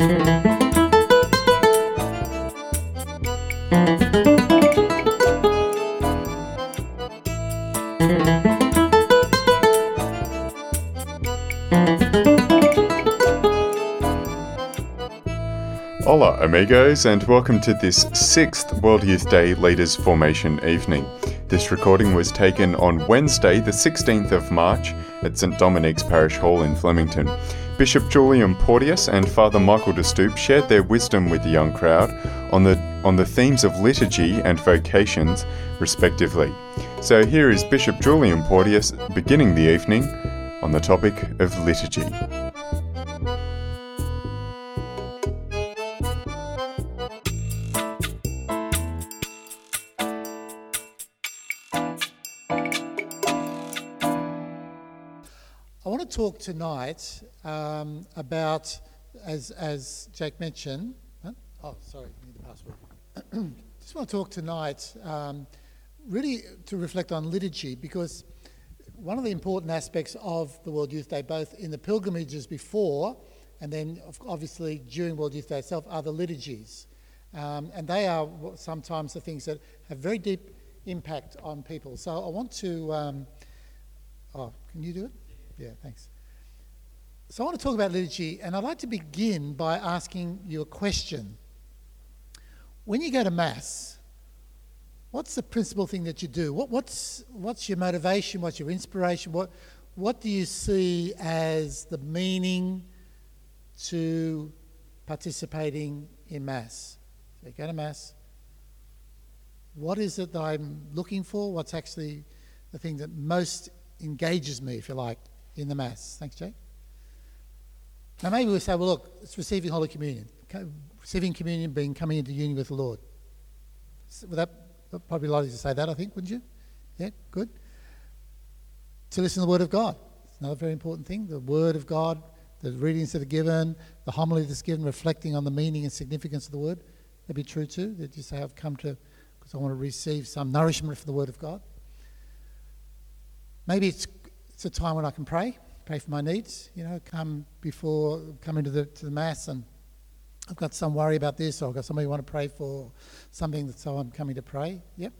Hola amigos, and welcome to this 6th World Youth Day Leaders Formation evening. This recording was taken on Wednesday the 16th of March at St Dominic's Parish Hall in Flemington. Bishop Julian Porteous and Father Michael de Stoop shared their wisdom with the young crowd on the themes of liturgy and vocations, respectively. So here is Bishop Julian Porteous beginning the evening on the topic of liturgy. I want to talk tonight about, as Jake mentioned, sorry, I need the password. Just want to talk tonight really to reflect on liturgy, because one of the important aspects of the World Youth Day, both in the pilgrimages before and then obviously during World Youth Day itself, are the liturgies. And they are sometimes the things that have very deep impact on people. So I want to... can you do it? Yeah, thanks. So I want to talk about liturgy, and I'd like to begin by asking you a question. When you go to Mass, what's the principal thing that you do? What's your motivation? What's your inspiration? What do you see as the meaning to participating in Mass? So you go to Mass. What is it that I'm looking for? What's actually the thing that most engages me, if you like, in the Mass? Thanks, Jake. Now maybe we say, well, look, it's receiving Holy Communion. Receiving communion being coming into union with the Lord. Would that probably likely to say that, I think, wouldn't you? Yeah, good. To listen to the Word of God. It's another very important thing. The Word of God, the readings that are given, the homily that's given, reflecting on the meaning and significance of the Word. That'd be true too. That you say, I've come to, because I want to receive some nourishment from the Word of God. Maybe it's a time when I can pray for my needs, come into the Mass, and I've got some worry about this, or I've got somebody who want to pray for something, so I'm coming to pray. Yep.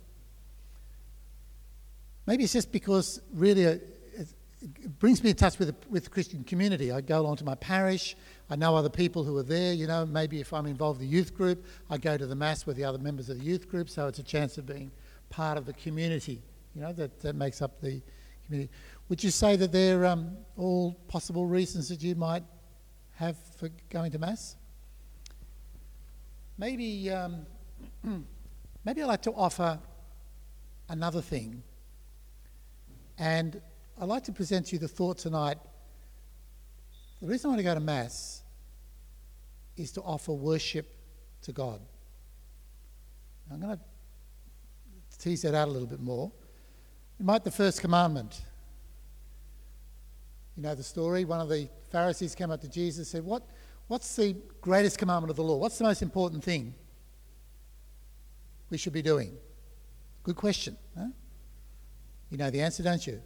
Maybe it's just because really it brings me in touch with the Christian community. I go along to my parish, I know other people who are there, maybe if I'm involved in the youth group, I go to the Mass with the other members of the youth group, so it's a chance of being part of the community, that makes up the community. Would you say that they're all possible reasons that you might have for going to Mass? Maybe I'd like to offer another thing. And I'd like to present to you the thought tonight. The reason I want to go to Mass is to offer worship to God. I'm going to tease that out a little bit more. The first commandment. You know the story. One of the Pharisees came up to Jesus and said, What's the greatest commandment of the law? What's the most important thing we should be doing? Good question. Huh? You know the answer, don't you?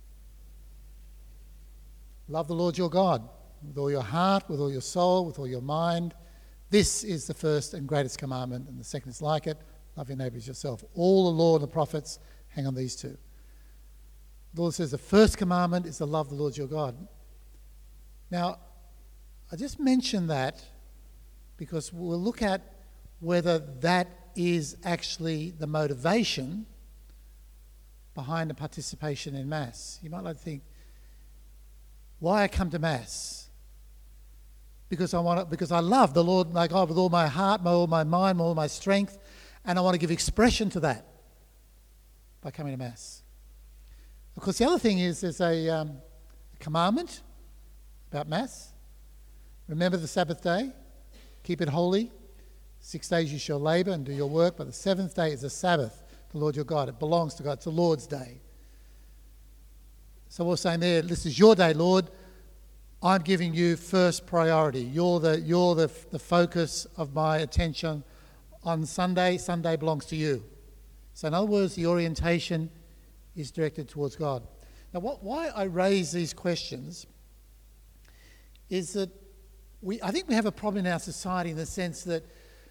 Love the Lord your God with all your heart, with all your soul, with all your mind. This is the first and greatest commandment, and the second is like it. Love your neighbour as yourself. All the law and the prophets hang on these two. The Lord says the first commandment is to love the Lord your God. Now, I just mention that because we'll look at whether that is actually the motivation behind the participation in Mass. You might like to think, why I come to Mass? Because I love the Lord my God with all my heart, all my mind, all my strength, and I want to give expression to that by coming to Mass. Of course, the other thing is there's a commandment about Mass. Remember the Sabbath day, keep it holy. 6 days you shall labour and do your work, but the seventh day is a Sabbath, the Lord your God. It belongs to God. It's the Lord's day. So we're saying there, this is your day, Lord. I'm giving you first priority. You're the focus of my attention on Sunday. Sunday belongs to you. So in other words, the orientation is directed towards God. Now, why I raise these questions is that I think we have a problem in our society in the sense that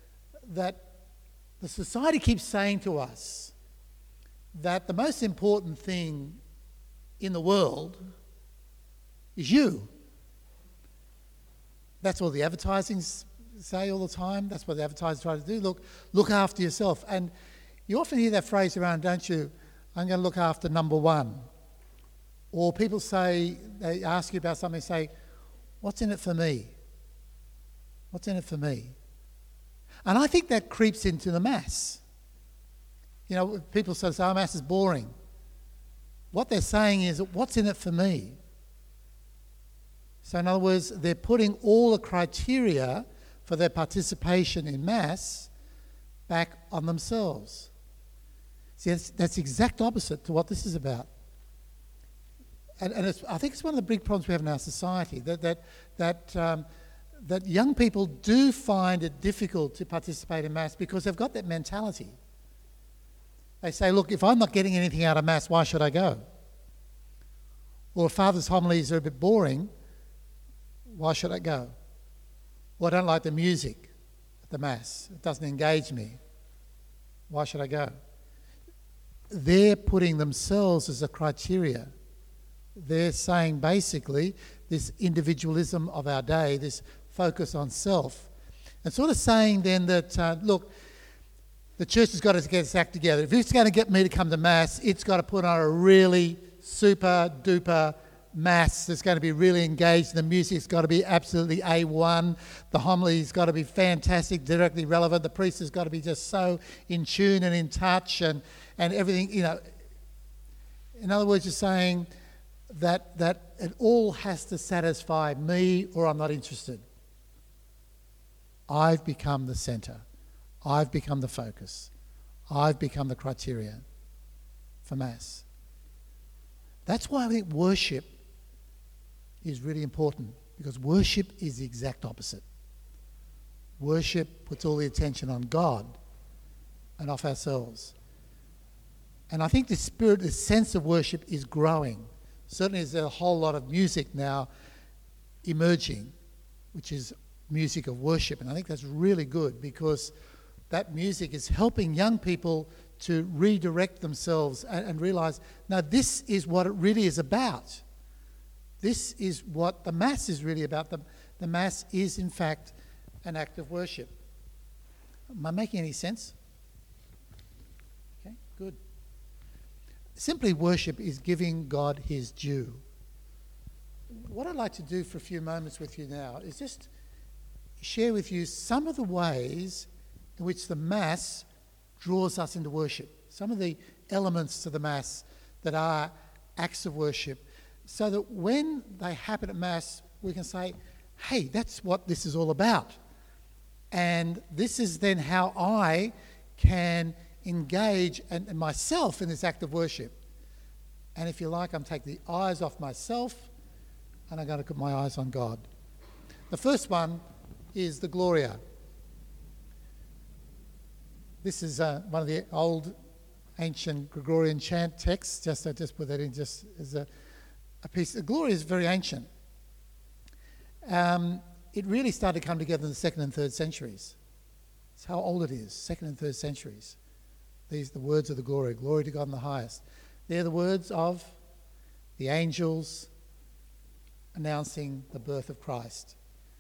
the society keeps saying to us that the most important thing in the world is you. That's what the advertising say all the time. That's what the advertisers try to do. Look after yourself. And you often hear that phrase around, don't you? I'm going to look after number one. Or people say, they ask you about something, say, what's in it for me? What's in it for me? And I think that creeps into the Mass. You know, people say, oh, Mass is boring. What they're saying is, what's in it for me? So in other words, they're putting all the criteria for their participation in Mass back on themselves. See, that's the exact opposite to what this is about. And I think it's one of the big problems we have in our society, that young people do find it difficult to participate in Mass because they've got that mentality. They say, look, if I'm not getting anything out of Mass, why should I go? Or if Father's homilies are a bit boring, why should I go? Or I don't like the music at the Mass. It doesn't engage me. Why should I go? They're putting themselves as a criteria. They're saying basically this individualism of our day, this focus on self, and sort of saying then that, look, the church has got to get its act together. If it's going to get me to come to Mass, it's got to put on a really super duper Mass that's going to be really engaged. The music's got to be absolutely A1. The homily's got to be fantastic, directly relevant. The priest has got to be just so in tune and in touch and everything, you know. In other words, you're saying that it all has to satisfy me or I'm not interested. I've become the centre. I've become the focus. I've become the criteria for Mass. That's why I think worship is really important, because worship is the exact opposite. Worship puts all the attention on God and off ourselves. And I think the spirit, the sense of worship is growing. Certainly there's a whole lot of music now emerging, which is music of worship. And I think that's really good, because that music is helping young people to redirect themselves and realise, no, this is what it really is about. This is what the Mass is really about. The Mass is, in fact, an act of worship. Am I making any sense? Okay, good. Simply worship is giving God his due. What I'd like to do for a few moments with you now is just share with you some of the ways in which the Mass draws us into worship, some of the elements to the Mass that are acts of worship, so that when they happen at Mass, we can say, hey, that's what this is all about. And this is then how I can engage and myself in this act of worship. And if you like, I'm taking the eyes off myself and I'm going to put my eyes on God. The first one is the Gloria. This is one of the old ancient Gregorian chant texts. I just put that in just as a piece. The Gloria is very ancient. It really started to come together in the 2nd and 3rd centuries. That's how old it is, 2nd and 3rd centuries. These are the words of the Gloria. Glory to God in the highest. They're the words of the angels announcing the birth of Christ.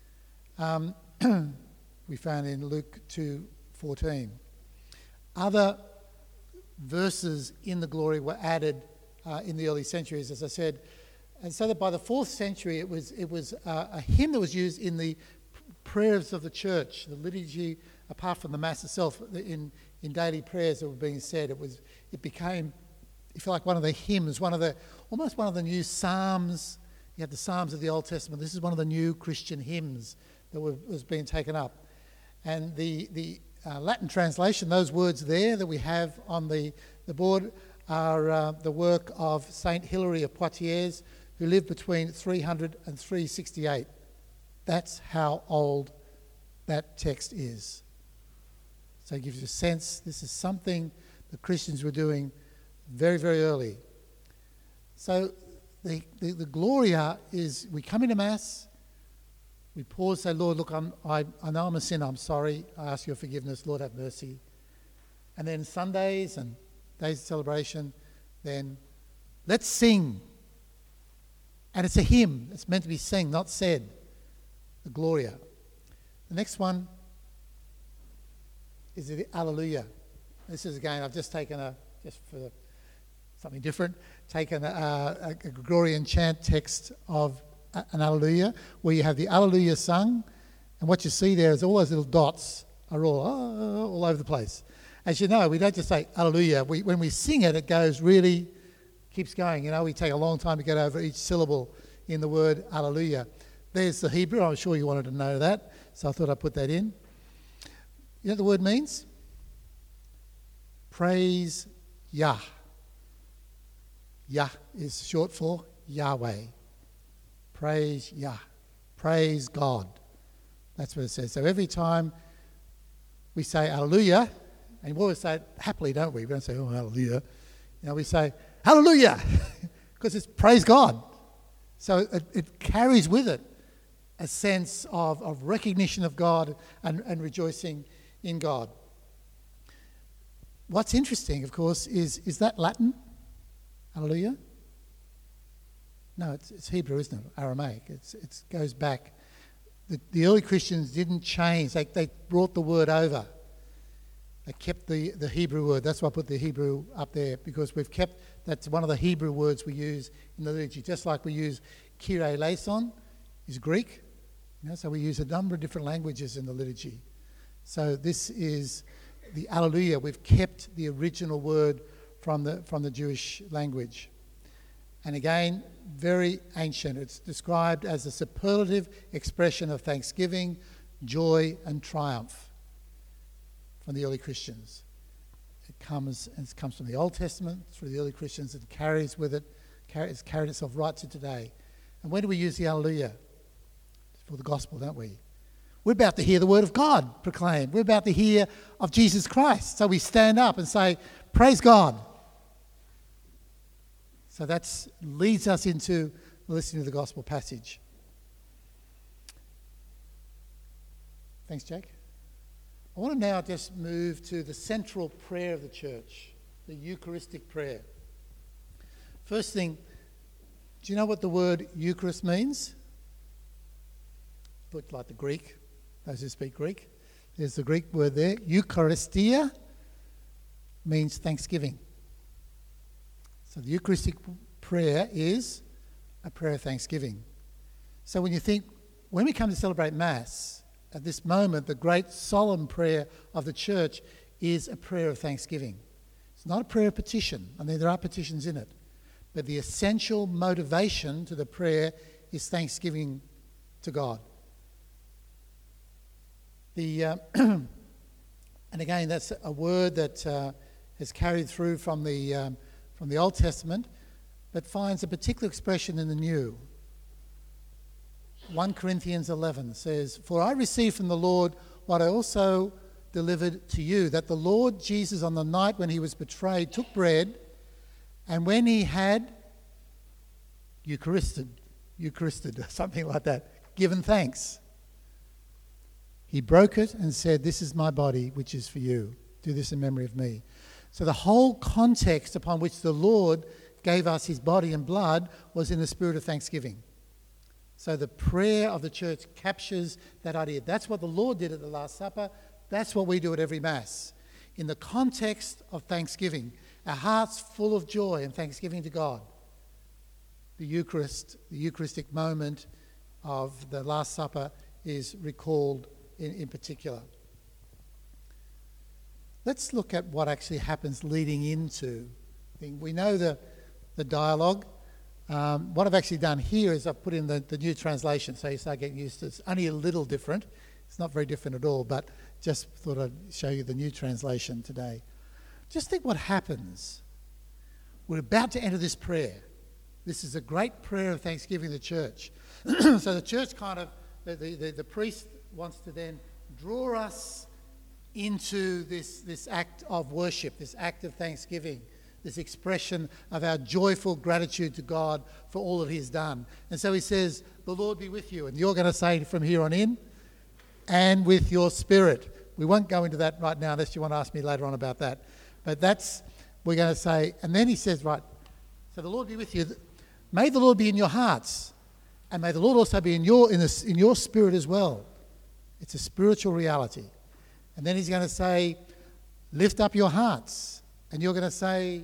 We found in Luke 2:14. Other verses in the Gloria were added in the early centuries, as I said, and so that by the 4th century it was a hymn that was used in the prayers of the church, the liturgy, apart from the Mass itself, in daily prayers that were being said. It became, if you like, one of the hymns, almost one of the new psalms. You had the Psalms of the Old Testament. This is one of the new Christian hymns that was being taken up. And the Latin translation, those words there that we have on the board, are the work of Saint Hilary of Poitiers, who lived between 300 and 368. That's how old that text is. So it gives you a sense this is something the Christians were doing very, very early. So the Gloria is, we come into Mass, We pause, say, Lord, look, I know I'm a sinner, I'm sorry, I ask your forgiveness, Lord, have mercy. And then Sundays and days of celebration, then let's sing. And it's a hymn, it's meant to be sung, not said, the Gloria. The next one is the Alleluia. This is, again, I've just taken just for something different, taken a Gregorian chant text of an Alleluia, where you have the Alleluia sung, and what you see there is all those little dots are all over the place. As you know, we don't just say Alleluia. When we sing it, it goes really, keeps going. You know, we take a long time to get over each syllable in the word Alleluia. There's the Hebrew. I'm sure you wanted to know that, so I thought I'd put that in. You know what the word means? Praise Yah. Yah is short for Yahweh. Praise Yah. Praise God. That's what it says. So every time we say Hallelujah, and we always say it happily, don't we? We don't say, oh, Hallelujah. You know, we say, Hallelujah, because it's praise God. So it carries with it a sense of recognition of God and rejoicing in God. What's interesting, of course, is that Latin? Hallelujah? No, it's Hebrew, isn't it? Aramaic. It goes back. The early Christians didn't change. They brought the word over. They kept the Hebrew word. That's why I put the Hebrew up there, because that's one of the Hebrew words we use in the liturgy. Just like we use Kyrie eleison is Greek. You know, so we use a number of different languages in the liturgy. So this is the Alleluia. We've kept the original word from the Jewish language. And again, very ancient. It's described as a superlative expression of thanksgiving, joy, and triumph from the early Christians. It comes from the Old Testament through the early Christians. It carries with it, it's carried itself right to today. And when do we use the Alleluia? For the gospel, don't we? We're about to hear the word of God proclaimed. We're about to hear of Jesus Christ. So we stand up and say, praise God. So that leads us into listening to the gospel passage. Thanks, Jake. I want to now just move to the central prayer of the church, the Eucharistic prayer. First thing, do you know what the word Eucharist means? Looked like the Greek, those who speak Greek. There's the Greek word there. Eucharistia means thanksgiving. So the Eucharistic prayer is a prayer of thanksgiving. So when we come to celebrate Mass, at this moment, the great solemn prayer of the church is a prayer of thanksgiving. It's not a prayer of petition. I mean, there are petitions in it. But the essential motivation to the prayer is thanksgiving to God. And again, that's a word that has carried through from the Old Testament, but finds a particular expression in the New. 1 Corinthians 11 says, "For I received from the Lord what I also delivered to you, that the Lord Jesus on the night when he was betrayed took bread, and when he had Eucharisted, something like that, given thanks, he broke it and said, 'This is my body, which is for you. Do this in memory of me.'" So the whole context upon which the Lord gave us his body and blood was in the spirit of thanksgiving. So the prayer of the church captures that idea. That's what the Lord did at the Last Supper. That's what we do at every Mass. In the context of thanksgiving, our hearts full of joy and thanksgiving to God. The Eucharistic moment of the Last Supper is recalled in particular. Let's look at what actually happens leading into thing. We know the dialogue. What I've actually done here is I've put in the new translation, so you start getting used to it. It's only a little different. It's not very different at all, but just thought I'd show you the new translation today. Just think what happens. We're about to enter this prayer. This is a great prayer of thanksgiving to the church. So the church the priest wants to then draw us into this act of worship, this act of thanksgiving this expression of our joyful gratitude to God for all that He's done. And so he says, the Lord be with you. And you're going to say from here on in, and with your spirit. We won't go into that right now unless you want to ask me later on about that. But we're going to say, and then he says, right, so the Lord be with you. May the Lord be in your hearts, and may the Lord also be in your spirit as well. It's a spiritual reality. And then he's going to say, lift up your hearts. And you're going to say,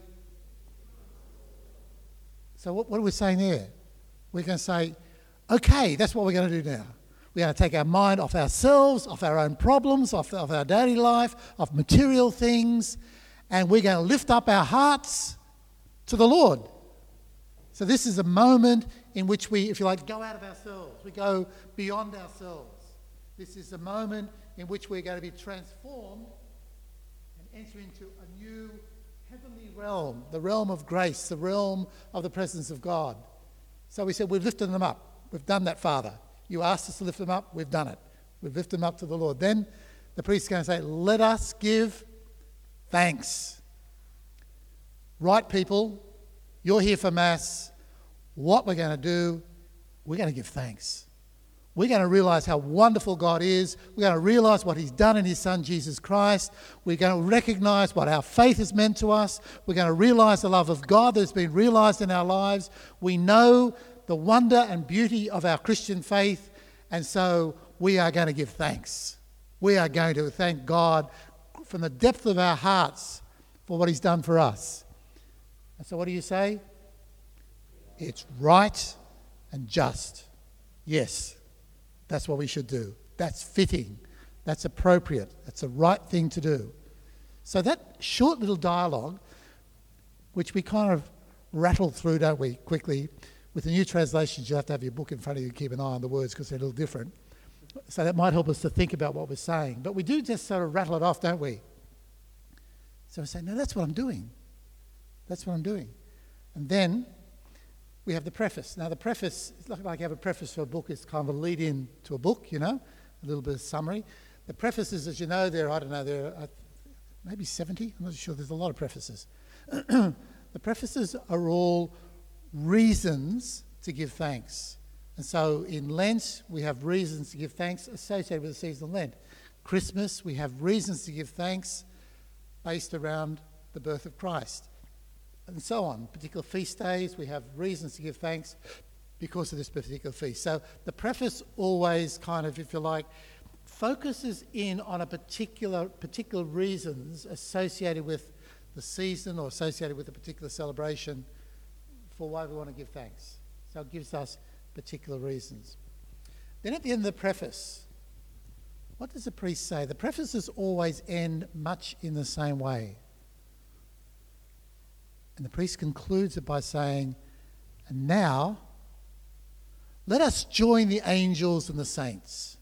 so what are we saying there? We're going to say, okay, that's what we're going to do now. We're going to take our mind off ourselves, off our own problems, off our daily life, off material things, and we're going to lift up our hearts to the Lord. So this is a moment in which we, if you like, go out of ourselves. We go beyond ourselves. This is a moment in which we're going to be transformed and enter into a new heavenly realm, the realm of grace, the realm of the presence of God. So we said, we've lifted them up. We've done that, Father. You asked us to lift them up. We've done it. We've lifted them up to the Lord. Then the priest's going to say, let us give thanks. Right, people, you're here for Mass. What we're going to do, we're going to give thanks. We're going to realise how wonderful God is. We're going to realise what He's done in His Son, Jesus Christ. We're going to recognise what our faith has meant to us. We're going to realise the love of God that's been realised in our lives. We know the wonder and beauty of our Christian faith, and so we are going to give thanks. We are going to thank God from the depth of our hearts for what He's done for us. And so what do you say? It's right and just. Yes, that's what we should do. That's fitting. That's appropriate. That's the right thing to do. So that short little dialogue, which we kind of rattle through, don't we, quickly. With the new translations, you have to have your book in front of you and keep an eye on the words because they're a little different. So that might help us to think about what we're saying. But we do just sort of rattle it off, don't we? So we say, no, that's what I'm doing. That's what I'm doing. And then we have the preface. Now the preface, it's like you have a preface for a book. It's kind of a lead-in to a book, you know, a little bit of summary. The prefaces, as you know, there are maybe 70. I'm not sure. There's a lot of prefaces. The prefaces are all reasons to give thanks. And so in Lent, we have reasons to give thanks associated with the season of Lent. Christmas, we have reasons to give thanks based around the birth of Christ. And so on. Particular feast days, we have reasons to give thanks because of this particular feast. So the preface always kind of, if you like, focuses in on a particular reasons associated with the season or associated with a particular celebration for why we want to give thanks. So it gives us particular reasons. Then at the end of the preface, what does the priest say? The prefaces always end much in the same way. And the priest concludes it by saying, and now, let us join the angels and the saints.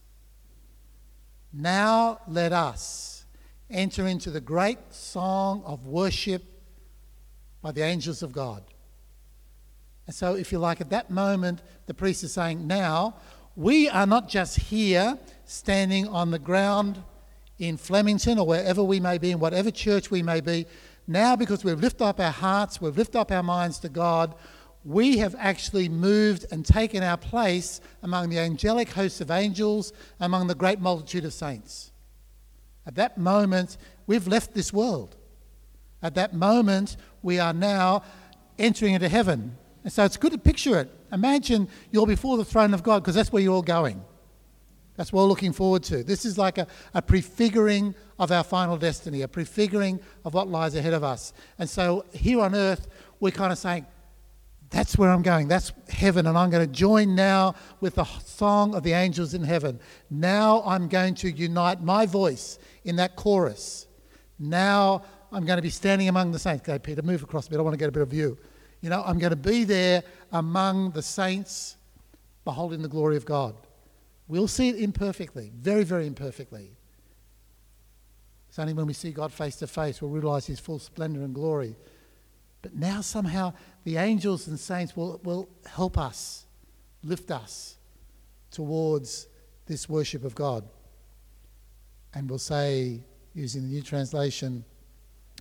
Now let us enter into the great song of worship by the angels of God. And so, if you like, at that moment, the priest is saying, now, we are not just here standing on the ground in Flemington or wherever we may be, in whatever church we may be. Now, because we've lifted up our hearts, we've lifted up our minds to God, we have actually moved and taken our place among the angelic hosts of angels, among the great multitude of saints. At that moment, we've left this world. At that moment, we are now entering into heaven. And so it's good to picture it. Imagine you're before the throne of God, because that's where you're all going. That's what we're looking forward to. This is like a prefiguring of our final destiny, a prefiguring of what lies ahead of us. And so here on earth, we're kind of saying, that's where I'm going. That's heaven. And I'm going to join now with the song of the angels in heaven. Now I'm going to unite my voice in that chorus. Now I'm going to be standing among the saints. Okay, Peter, move across a bit. I want to get a bit of view. You know, I'm going to be there among the saints, beholding the glory of God. We'll see it imperfectly, very, very imperfectly. It's only when we see God face to face we'll realise His full splendour and glory. But now somehow the angels and saints will help us, lift us towards this worship of God. And we'll say, using the new translation,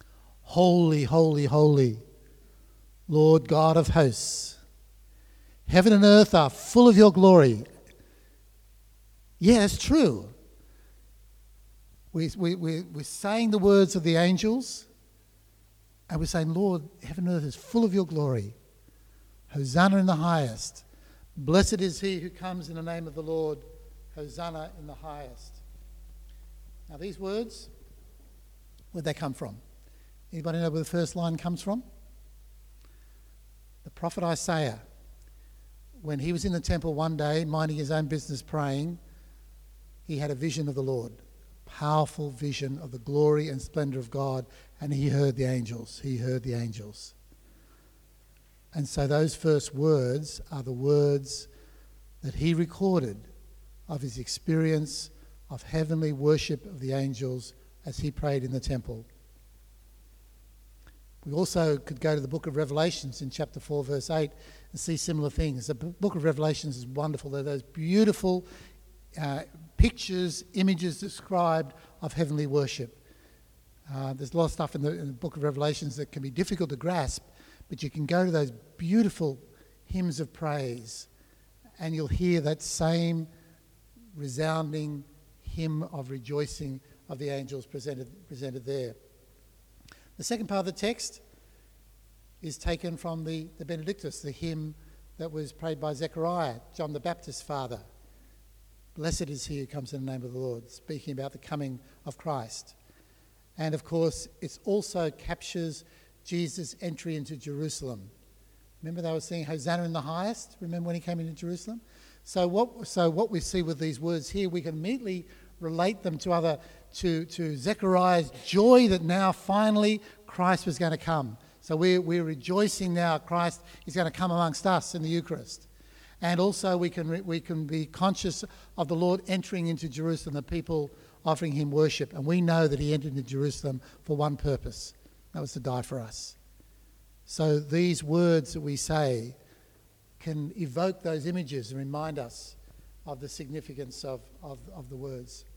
Holy, holy, holy, Lord God of hosts. Heaven and earth are full of your glory. Yeah, it's true. We're saying the words of the angels, and we're saying, Lord, heaven and earth is full of your glory. Hosanna in the highest. Blessed is he who comes in the name of the Lord. Hosanna in the highest. Now these words, where'd they come from? Anybody know where the first line comes from? The prophet Isaiah, when he was in the temple one day, minding his own business praying, he had a vision of the Lord. Powerful vision of the glory and splendour of God, and he heard the angels. He heard the angels. And so those first words are the words that he recorded of his experience of heavenly worship of the angels as he prayed in the temple. We also could go to the book of Revelations in chapter 4, verse 8, and see similar things. The book of Revelations is wonderful. There are those beautiful pictures, images described of heavenly worship. There's a lot of stuff in the book of Revelations that can be difficult to grasp, but you can go to those beautiful hymns of praise and you'll hear that same resounding hymn of rejoicing of the angels presented there. The second part of the text is taken from the Benedictus, the hymn that was prayed by Zechariah, John the Baptist's father. Blessed is he who comes in the name of the Lord, speaking about the coming of Christ. And of course, it also captures Jesus' entry into Jerusalem. Remember they were singing Hosanna in the highest? Remember when he came into Jerusalem? So what we see with these words here, we can immediately relate them to Zechariah's joy that now finally Christ was going to come. So we're rejoicing now Christ is going to come amongst us in the Eucharist. And also we can be conscious of the Lord entering into Jerusalem, the people offering him worship. And we know that he entered into Jerusalem for one purpose. That was to die for us. So these words that we say can evoke those images and remind us of the significance of the words.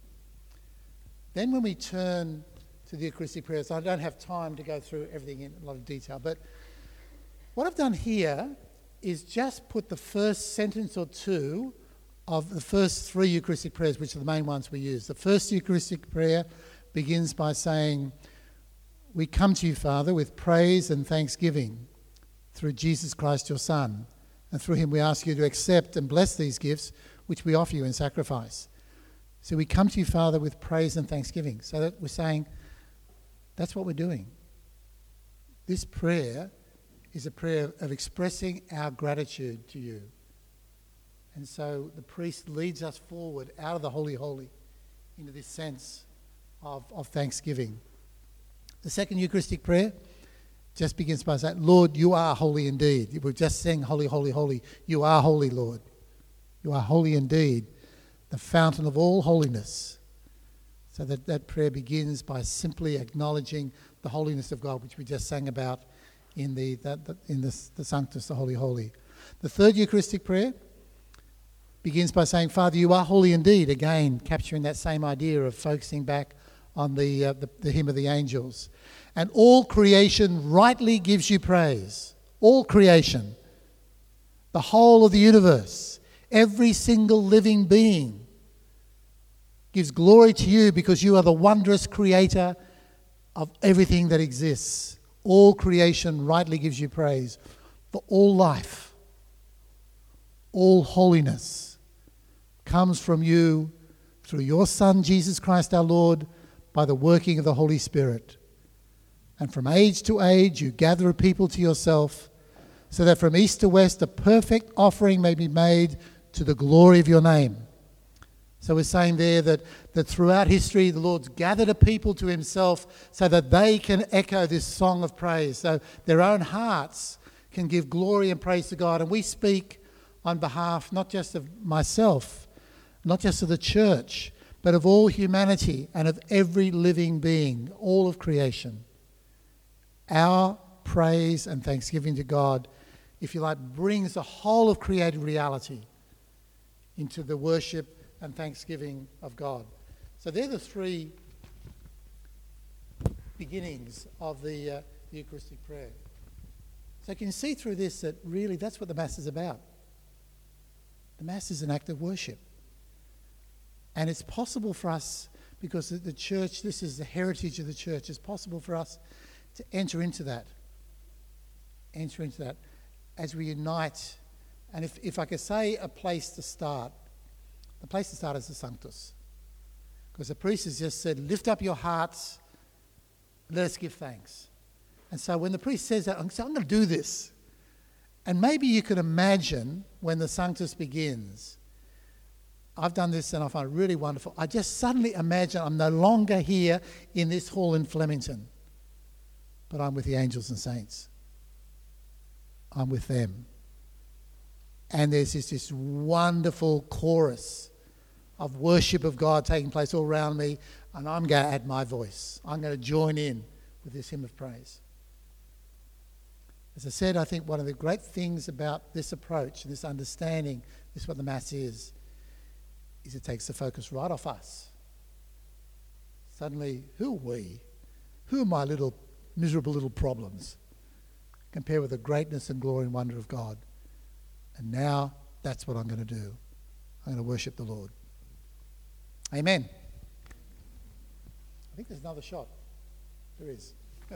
Then when we turn to the Eucharistic prayers, I don't have time to go through everything in a lot of detail, but what I've done here is just put the first sentence or two of the first three Eucharistic prayers, which are the main ones we use. The first Eucharistic prayer begins by saying, "We come to you, Father, with praise and thanksgiving through Jesus Christ, your Son. And through him we ask you to accept and bless these gifts which we offer you in sacrifice." So we come to you, Father, with praise and thanksgiving. So that we're saying that's what we're doing. This prayer is a prayer of expressing our gratitude to you. And so the priest leads us forward out of the Holy Holy into this sense of thanksgiving. The second Eucharistic prayer just begins by saying, "Lord, you are holy indeed." We've just sang, "Holy, holy, holy." You are holy, Lord. You are holy indeed, the fountain of all holiness. So that prayer begins by simply acknowledging the holiness of God, which we just sang about in the Sanctus, the Holy, Holy. The third Eucharistic prayer begins by saying, "Father, you are holy indeed," again capturing that same idea of focusing back on the hymn of the angels. "And all creation rightly gives you praise." All creation, the whole of the universe, every single living being gives glory to you because you are the wondrous creator of everything that exists. All creation rightly gives you praise, for all life, all holiness comes from you through your Son, Jesus Christ our Lord, by the working of the Holy Spirit. And from age to age you gather a people to yourself, so that from east to west a perfect offering may be made to the glory of your name. So we're saying there that throughout history the Lord's gathered a people to himself so that they can echo this song of praise. So their own hearts can give glory and praise to God. And we speak on behalf not just of myself, not just of the church, but of all humanity and of every living being, all of creation. Our praise and thanksgiving to God, if you like, brings the whole of created reality into the worship and thanksgiving of God. So they're the three beginnings of the Eucharistic prayer. So you can see through this that really that's what the Mass is about. The Mass is an act of worship. And it's possible for us, because the Church, this is the heritage of the Church, it's possible for us to enter into that as we unite. And if I could say a place to start, the place to start is the Sanctus. Because the priest has just said, lift up your hearts, let us give thanks. And so when the priest says that, I'm going to do this. And maybe you can imagine when the Sanctus begins. I've done this and I find it really wonderful. I just suddenly imagine I'm no longer here in this hall in Flemington, but I'm with the angels and saints. I'm with them. And there's this wonderful chorus of worship of God taking place all around me, and I'm going to add my voice. I'm going to join in with this hymn of praise. As I said, I think one of the great things about this approach, this understanding, this is what the Mass is it takes the focus right off us. Suddenly, who are we? Who are my little miserable little problems compared with the greatness and glory and wonder of God? And now that's what I'm going to do. I'm going to worship the Lord. Amen. I think there's another shot. There is.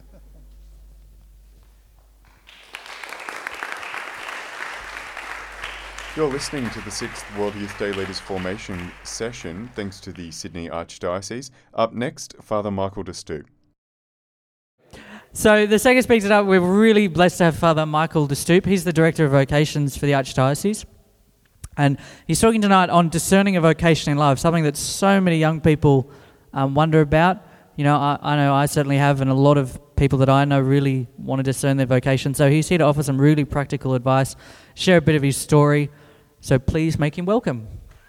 You're listening to the 6th World Youth Day Leaders Formation session, thanks to the Sydney Archdiocese. Up next, Father Michael de Stoop. So the second speaker tonight, we're really blessed to have Father Michael de Stoop. He's the Director of Vocations for the Archdiocese. And he's talking tonight on discerning a vocation in life, something that so many young people wonder about. You know, I know I certainly have, and a lot of people that I know really want to discern their vocation. So he's here to offer some really practical advice, share a bit of his story. So please make him welcome.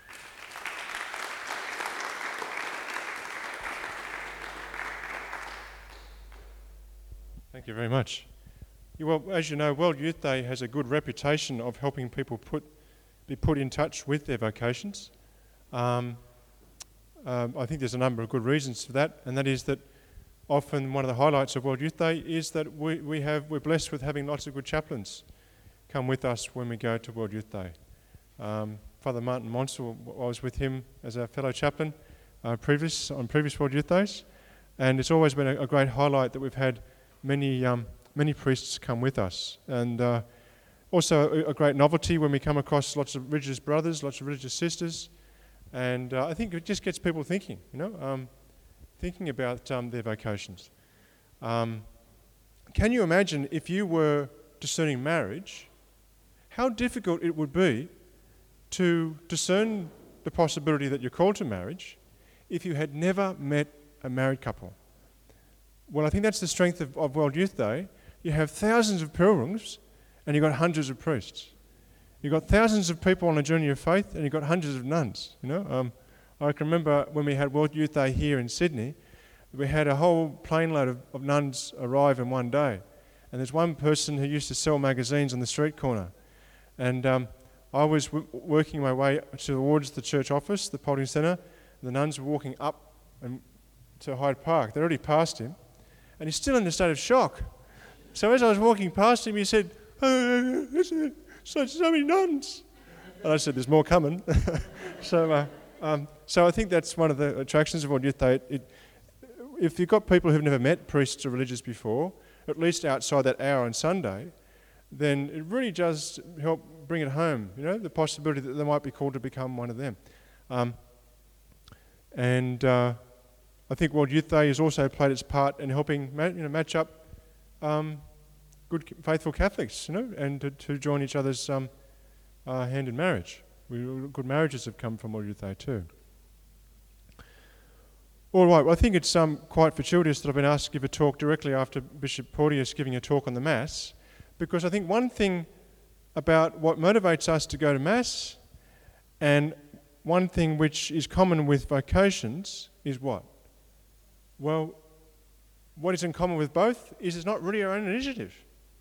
Thank you very much. Well, as you know, World Youth Day has a good reputation of helping people be put in touch with their vocations. I think there's a number of good reasons for that, and that is that often one of the highlights of World Youth Day is that we're blessed with having lots of good chaplains come with us when we go to World Youth Day. Father Martin Monsell, I was with him as a fellow chaplain on previous World Youth Days, and it's always been a great highlight that we've had many priests come with us, and also a great novelty when we come across lots of religious brothers, lots of religious sisters, and I think it just gets people thinking, thinking about their vocations. Can you imagine if you were discerning marriage, how difficult it would be to discern the possibility that you're called to marriage if you had never met a married couple? Well, I think that's the strength of World Youth Day. You have thousands of pilgrims and you've got hundreds of priests. You've got thousands of people on a journey of faith and you've got hundreds of nuns. I can remember when we had World Youth Day here in Sydney, we had a whole plane load of nuns arrive in one day. And there's one person who used to sell magazines on the street corner. And I was working my way towards the church office, the Polding Centre. The nuns were walking up to Hyde Park. They'd already passed him. And he's still in a state of shock. So as I was walking past him, he said, "Oh, so many nuns." And I said, "There's more coming." So I think that's one of the attractions of World Youth Day. If you've got people who've never met priests or religious before, at least outside that hour on Sunday, then it really does help bring it home, the possibility that they might be called to become one of them. I think World Youth Day has also played its part in helping match up good, faithful Catholics, and to join each other's hand in marriage. Good marriages have come from World Youth Day too. All right, well, I think it's quite fortuitous that I've been asked to give a talk directly after Bishop Porteous giving a talk on the Mass, because I think one thing about what motivates us to go to Mass, and one thing which is common with vocations, is what? Well, what is in common with both is it's not really our own initiative.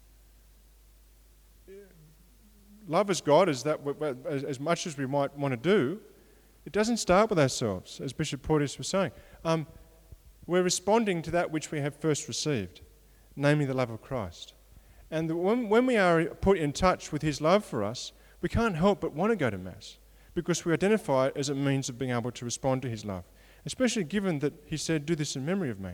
Love as God is that as much as we might want to do, it doesn't start with ourselves, as Bishop Porteous was saying. we're responding to that which we have first received, namely the love of Christ. And when we are put in touch with his love for us, we can't help but want to go to Mass, because we identify it as a means of being able to respond to his love, especially given that he said, do this in memory of me.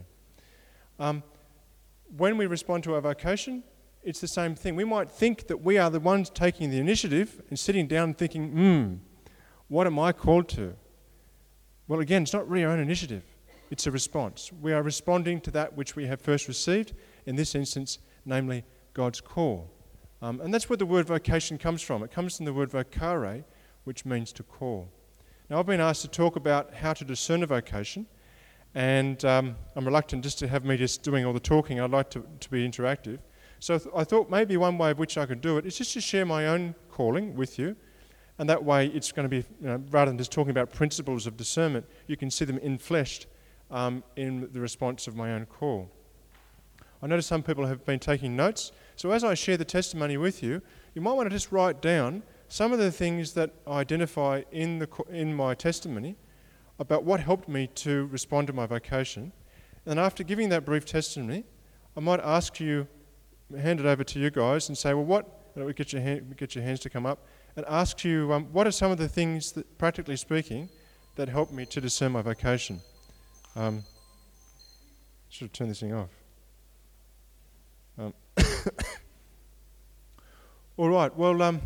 When we respond to our vocation, it's the same thing. We might think that we are the ones taking the initiative and sitting down and thinking, what am I called to? Well, again, it's not really our own initiative. It's a response. We are responding to that which we have first received, in this instance, namely God's call. And that's where the word vocation comes from. It comes from the word vocare, which means to call. Now, I've been asked to talk about how to discern a vocation, and I'm reluctant just to have me just doing all the talking. I'd like to be interactive. So I thought maybe one way of which I could do it is just to share my own calling with you, and that way it's going to be, rather than just talking about principles of discernment, you can see them infleshed in the response of my own call. I notice some people have been taking notes, so as I share the testimony with you, you might want to just write down some of the things that I identify in my testimony about what helped me to respond to my vocation. And after giving that brief testimony, I might ask you, hand it over to you guys and say, well, we get your hands to come up, and ask you, what are some of the things that, practically speaking, that helped me to discern my vocation? Should have turned this thing off. All right, well,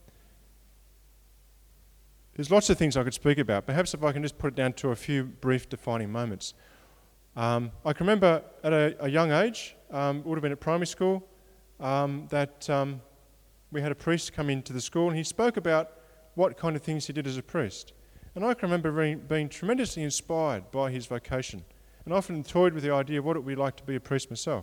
there's lots of things I could speak about. Perhaps if I can just put it down to a few brief defining moments. I can remember at a young age, would have been at primary school, that we had a priest come into the school, and he spoke about what kind of things he did as a priest. And I can remember being tremendously inspired by his vocation, and often toyed with the idea of what it would be like to be a priest myself.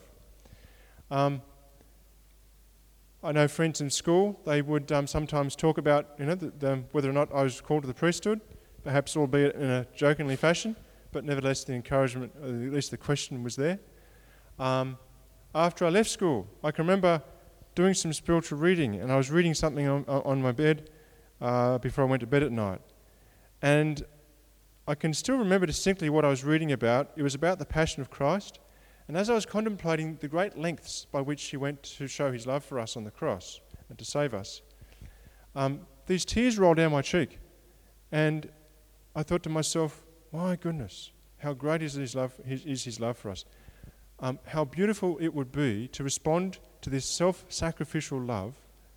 I know friends in school, they would sometimes talk about whether or not I was called to the priesthood, perhaps albeit in a jokingly fashion, but nevertheless the encouragement, or at least the question was there. After I left school, I can remember doing some spiritual reading, and I was reading something on my bed before I went to bed at night. And I can still remember distinctly what I was reading about. It was about the Passion of Christ. And as I was contemplating the great lengths by which he went to show his love for us on the cross and to save us, these tears rolled down my cheek. And I thought to myself, my goodness, how great is his love for us. How beautiful it would be to respond to this self-sacrificial love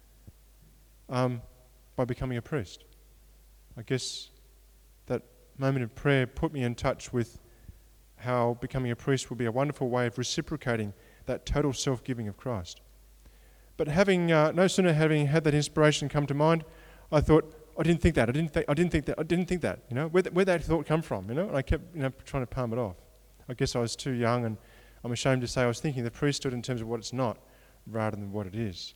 by becoming a priest. I guess that moment of prayer put me in touch with how becoming a priest will be a wonderful way of reciprocating that total self-giving of Christ. But no sooner having had that inspiration come to mind, I thought, I didn't think that. Where'd that thought come from? And I kept trying to palm it off. I guess I was too young, and I'm ashamed to say I was thinking of the priesthood in terms of what it's not, rather than what it is.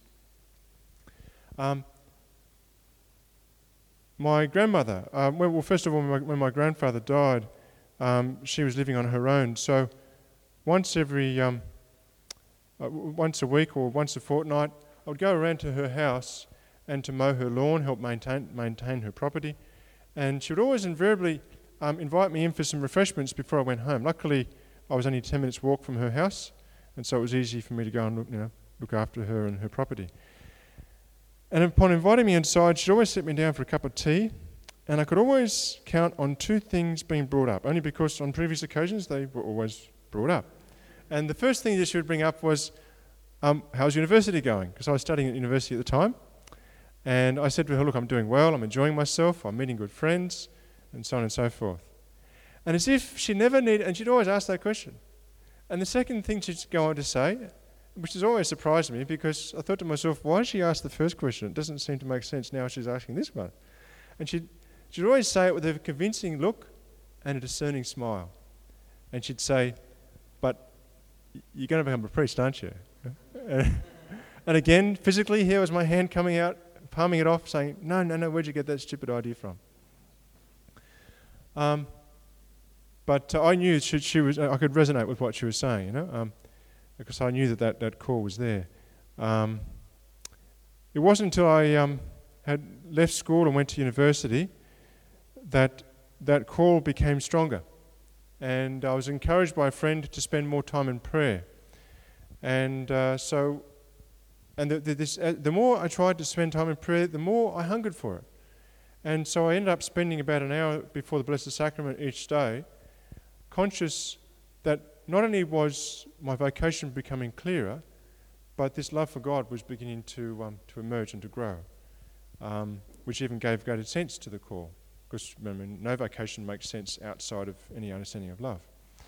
My grandmother, first of all, when my grandfather died, she was living on her own. So once a week or once a fortnight, I would go around to her house and to mow her lawn, help maintain her property. And she would always invariably invite me in for some refreshments before I went home. Luckily, I was only 10 minutes walk from her house, and so it was easy for me to go and look after her and her property. And upon inviting me inside, she'd always sit me down for a cup of tea, and I could always count on two things being brought up, only because on previous occasions they were always brought up. And the first thing that she would bring up was, how's university going? Because I was studying at university at the time. And I said to her, look, I'm doing well, I'm enjoying myself, I'm meeting good friends, and so on and so forth. And as if she never needed, and she'd always ask that question. And the second thing she'd go on to say, which has always surprised me, because I thought to myself, why did she ask the first question? It doesn't seem to make sense now she's asking this one. And she'd always say it with a convincing look and a discerning smile. And she'd say, but you're going to become a priest, aren't you? And again, physically, here was my hand coming out, palming it off, saying, no, where'd you get that stupid idea from? But I knew she was. I could resonate with what she was saying, because I knew that call was there. It wasn't until I had left school and went to university that call became stronger. and I was encouraged by a friend to spend more time in prayer. And the more I tried to spend time in prayer, the more I hungered for it. And so I ended up spending about an hour before the Blessed Sacrament each day, conscious that not only was my vocation becoming clearer, but this love for God was beginning to emerge and to grow, which even gave greater sense to the call, because no vocation makes sense outside of any understanding of love.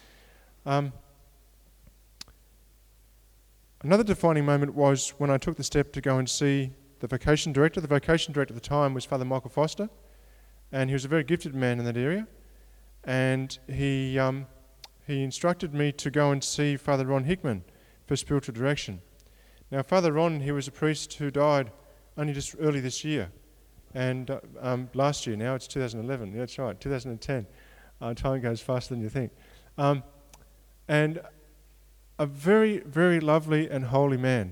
Another defining moment was when I took the step to go and see the vocation director. The vocation director at the time was Father Michael Foster, and he was a very gifted man in that area. And he instructed me to go and see Father Ron Hickman for spiritual direction. Now, Father Ron, he was a priest who died only just early this year, and last year. Now it's 2011. Yeah, that's right, 2010. Time goes faster than you think. And a very, very lovely and holy man.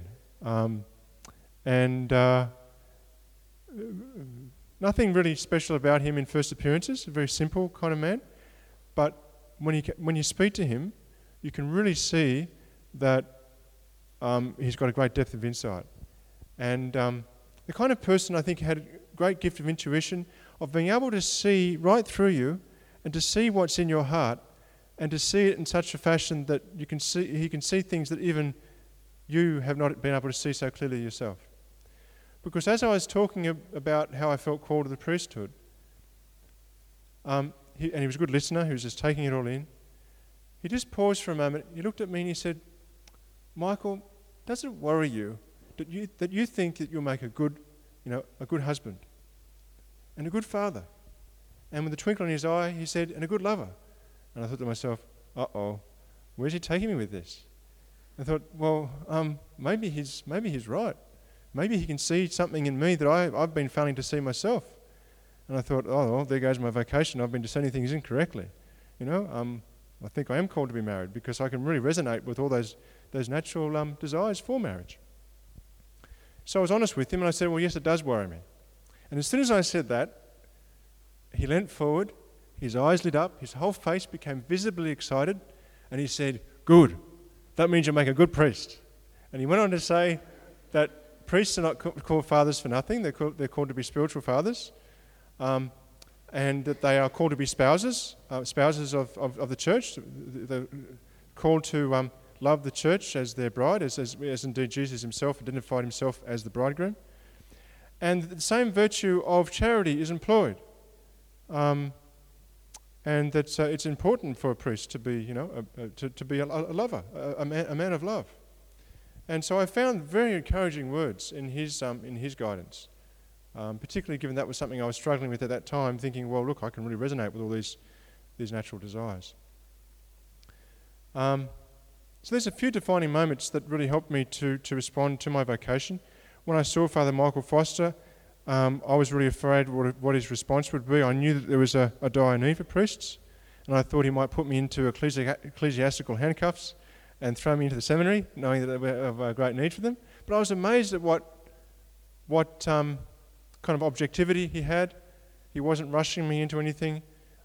Nothing really special about him in first appearances, a very simple kind of man. But when you speak to him, you can really see that he's got a great depth of insight. And the kind of person I think had a great gift of intuition, of being able to see right through you and to see what's in your heart and to see it in such a fashion that he can see things that even you have not been able to see so clearly yourself. Because as I was talking about how I felt called to the priesthood, and he was a good listener, he was just taking it all in, he just paused for a moment, he looked at me and he said, "Michael, does it worry you that you think that you'll make a good husband and a good father?" And with a twinkle in his eye, he said, "And a good lover." And I thought to myself, uh-oh, where's he taking me with this? I thought, well, maybe he's right. Maybe he can see something in me that I've been failing to see myself. And I thought, oh, well, there goes my vocation. I've been discerning things incorrectly. I think I am called to be married because I can really resonate with all those natural desires for marriage. So I was honest with him and I said, well, yes, it does worry me. And as soon as I said that, he leant forward, his eyes lit up, his whole face became visibly excited, and he said, "Good, that means you'll make a good priest." And he went on to say that priests are not called fathers for nothing, they're called to be spiritual fathers, and that they are called to be spouses of the church. They're called to love the church as their bride, as indeed Jesus himself identified himself as the bridegroom. And the same virtue of charity is employed. And that it's important for a priest to be, to be a lover, a man of love. And so I found very encouraging words in his guidance, particularly given that was something I was struggling with at that time, thinking, well, look, I can really resonate with all these natural desires. So there's a few defining moments that really helped me to respond to my vocation. When I saw Father Michael Foster, I was really afraid what his response would be. I knew that there was a dire need for priests, and I thought he might put me into ecclesiastical handcuffs and throw me into the seminary, knowing that we have a great need for them. But I was amazed at what kind of objectivity he had. He wasn't rushing me into anything.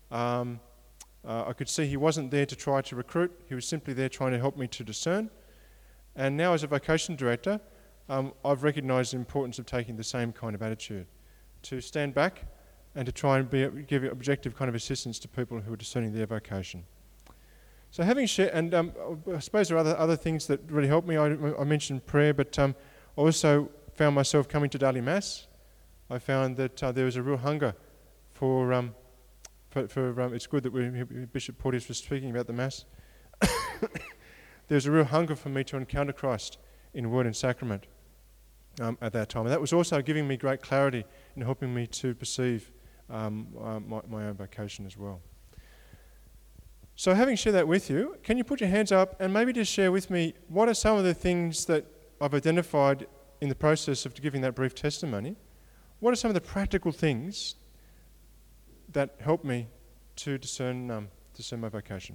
I could see he wasn't there to try to recruit. He was simply there trying to help me to discern. And now as a vocation director, I've recognised the importance of taking the same kind of attitude, to stand back and to try and give objective kind of assistance to people who are discerning their vocation. So having shared, and I suppose there are other things that really helped me. I mentioned prayer, but I also found myself coming to daily Mass. I found that there was a real hunger for it's good that Bishop Porteous was speaking about the Mass. There's a real hunger for me to encounter Christ in word and sacrament at that time. And that was also giving me great clarity in helping me to perceive my own vocation as well. So having shared that with you, can you put your hands up and maybe just share with me what are some of the things that I've identified in the process of giving that brief testimony? What are some of the practical things that help me to discern my vocation?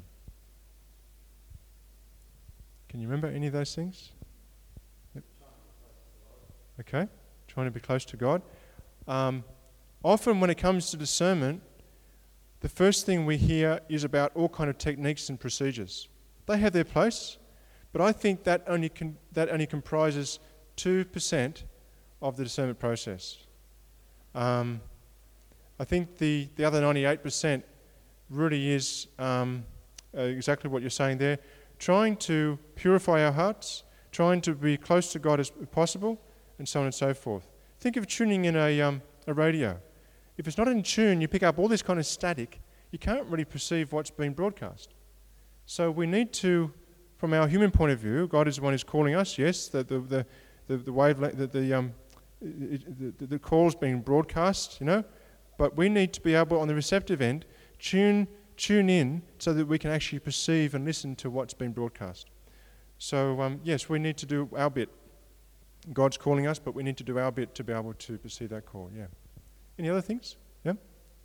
Can you remember any of those things? Yep. Okay, trying to be close to God. Often when it comes to discernment, the first thing we hear is about all kind of techniques and procedures. They have their place, but I think that only comprises 2% of the discernment process. I think the other 98% really is exactly what you're saying there, trying to purify our hearts, trying to be close to God as possible, and so on and so forth. Think of tuning in a radio. If it's not in tune, you pick up all this kind of static, you can't really perceive what's being broadcast. So we need to, from our human point of view, God is the one who's calling us, yes, the wavelength, the call's being broadcast, but we need to be able, on the receptive end, tune in so that we can actually perceive and listen to what's being broadcast. So, yes, we need to do our bit. God's calling us, but we need to do our bit to be able to perceive that call, yeah. Any other things? Yeah?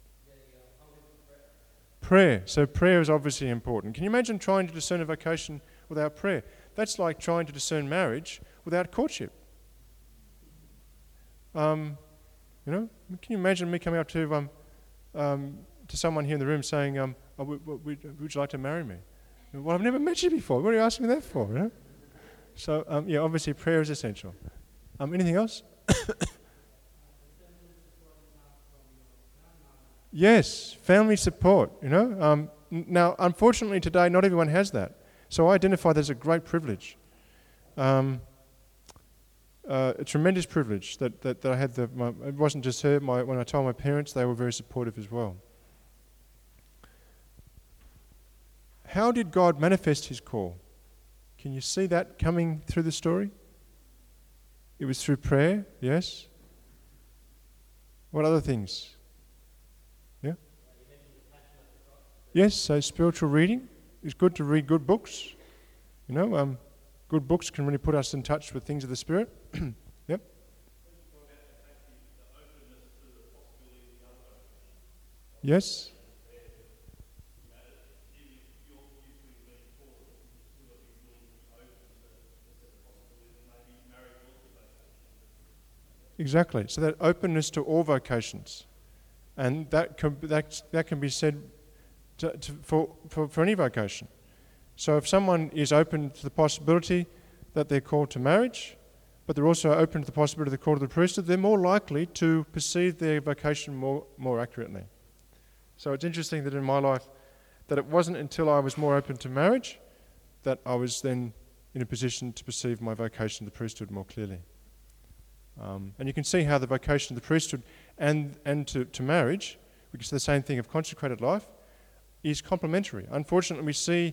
Prayer. So prayer is obviously important. Can you imagine trying to discern a vocation without prayer? That's like trying to discern marriage without courtship. Can you imagine me coming up to someone here in the room saying, would you like to marry me? Well, I've never met you before. What are you asking me that for? So, obviously prayer is essential. Anything else? Yes, family support, Now, unfortunately today, not everyone has that. So I identify that as a great privilege. A tremendous privilege that I had. It wasn't just her. When I told my parents, they were very supportive as well. How did God manifest his call? Can you see that coming through the story? It was through prayer, yes. What other things? Yeah? Yes, so spiritual reading. It's good to read good books. Good books can really put us in touch with things of the Spirit. Yep. Yes. Exactly. So that openness to all vocations, and that can be said for any vocation. So if someone is open to the possibility that they're called to marriage, but they're also open to the possibility they're called to the priesthood, they're more likely to perceive their vocation more accurately. So it's interesting that in my life, that it wasn't until I was more open to marriage that I was then in a position to perceive my vocation to the priesthood more clearly. And you can see how the vocation of the priesthood and to marriage, which is the same thing of consecrated life, is complementary. Unfortunately, we see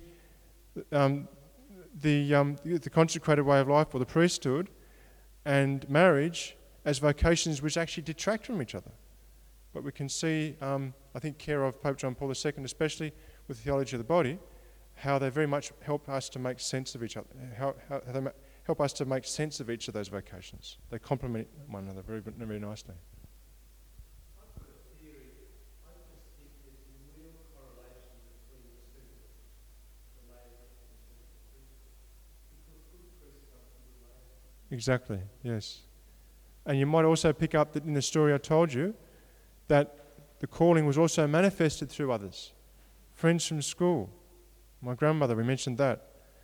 the consecrated way of life, or the priesthood, and marriage as vocations which actually detract from each other. But we can see, I think, care of Pope John Paul II, especially with the theology of the body, how they very much help us to make sense of each other, how they help us to make sense of each of those vocations. They complement one another very, very nicely. I've got a theory. I just think there's a real correlation between the two, the lay and the priesthood. Because good priests come from good lay. Exactly, yes. And you might also pick up that in the story I told you, that the calling was also manifested through others. Friends from school. My grandmother, we mentioned that.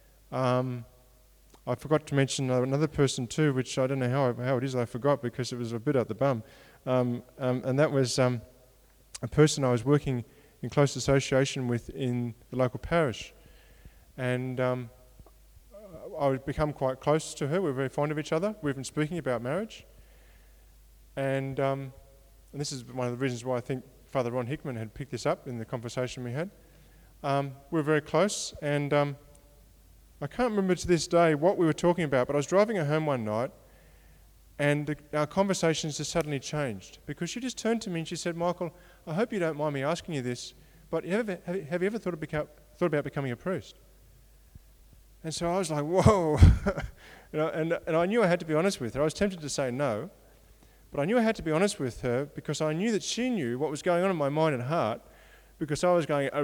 I forgot to mention another person too, which I don't know how it is I forgot because it was a bit at the bum. And that was a person I was working in close association with in the local parish. And I would become quite close to her. We were very fond of each other. We've been speaking about marriage. And this is one of the reasons why I think Father Ron Hickman had picked this up in the conversation we had. We were very close, and I can't remember to this day what we were talking about, but I was driving her home one night, and our conversations just suddenly changed, because she just turned to me and she said, "Michael, I hope you don't mind me asking you this, but have you ever thought about becoming a priest?" And so I was like, whoa. And I knew I had to be honest with her. I was tempted to say no, but I knew I had to be honest with her because I knew that she knew what was going on in my mind and heart, because I was going, I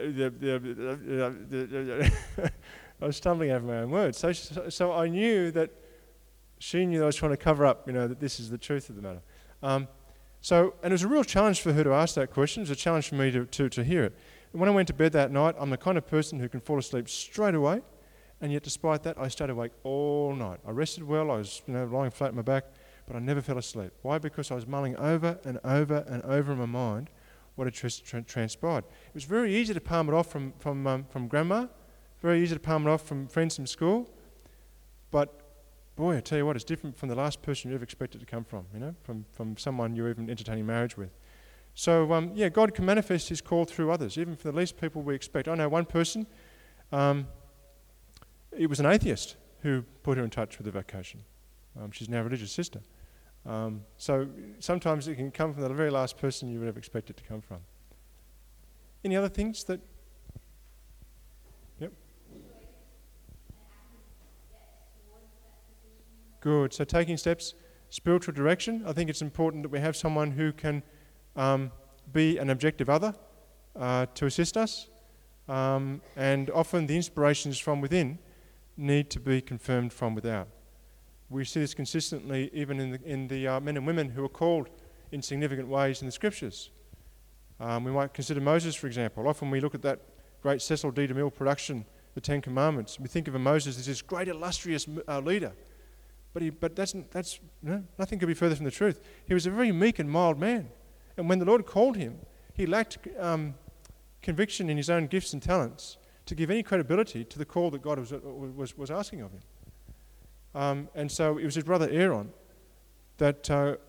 was stumbling over my own words. So I knew that she knew that I was trying to cover up, that this is the truth of the matter. So, and it was a real challenge for her to ask that question. It was a challenge for me to hear it. And when I went to bed that night, I'm the kind of person who can fall asleep straight away, and yet despite that, I stayed awake all night. I rested well, I was lying flat on my back, but I never fell asleep. Why? Because I was mulling over and over and over in my mind what had transpired. It was very easy to palm it off from grandma, very easy to palm it off from friends from school, but boy, I tell you what, it's different from the last person you ever expected to come from, from someone you're even entertaining marriage with. So, God can manifest his call through others, even for the least people we expect. I know one person, it was an atheist who put her in touch with the vocation. She's now a religious sister. So sometimes it can come from the very last person you would have expected to come from. Any other things that... Yep. Good. So taking steps, spiritual direction. I think it's important that we have someone who can be an objective other to assist us. And often the inspirations from within need to be confirmed from without. We see this consistently even in the men and women who are called in significant ways in the Scriptures. We might consider Moses, for example. Often we look at that great Cecil D. DeMille production, The Ten Commandments. We think of Moses as this great illustrious leader. But that's nothing could be further from the truth. He was a very meek and mild man. And when the Lord called him, he lacked conviction in his own gifts and talents to give any credibility to the call that God was asking of him. And so it was his brother Aaron that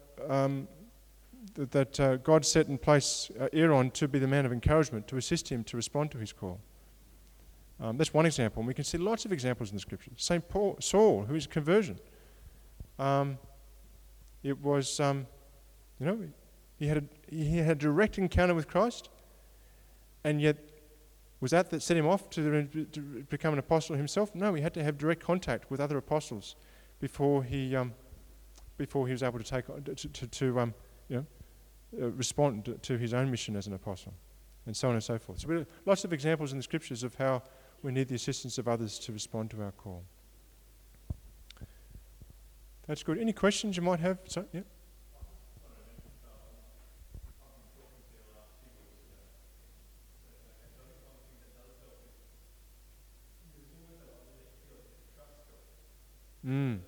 God set in place Aaron to be the man of encouragement, to assist him to respond to his call. That's one example, and we can see lots of examples in the Scripture. Saul, who is conversion. It was, he had a direct encounter with Christ, and yet was that set him off to become an apostle himself? No, he had to have direct contact with other apostles before he was able to respond to his own mission as an apostle, and so on and so forth. So we have lots of examples in the Scriptures of how we need the assistance of others to respond to our call. That's good. Any questions you might have? So, yeah. Mm.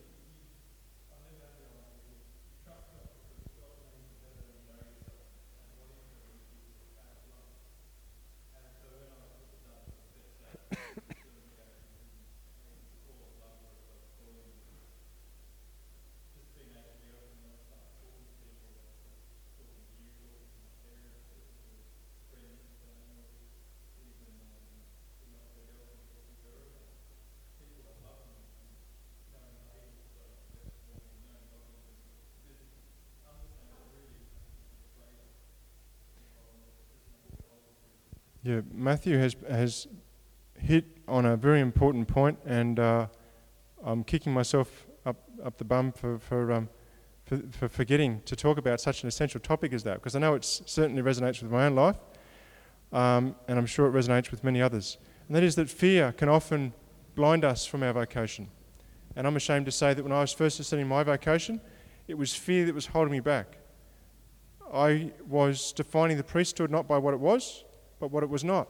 Yeah, Matthew has hit on a very important point, and I'm kicking myself up the bum for forgetting to talk about such an essential topic as that, because I know it certainly resonates with my own life, and I'm sure it resonates with many others. And that is that fear can often blind us from our vocation. And I'm ashamed to say that when I was first studying my vocation, it was fear that was holding me back. I was defining the priesthood not by what it was, but what it was not.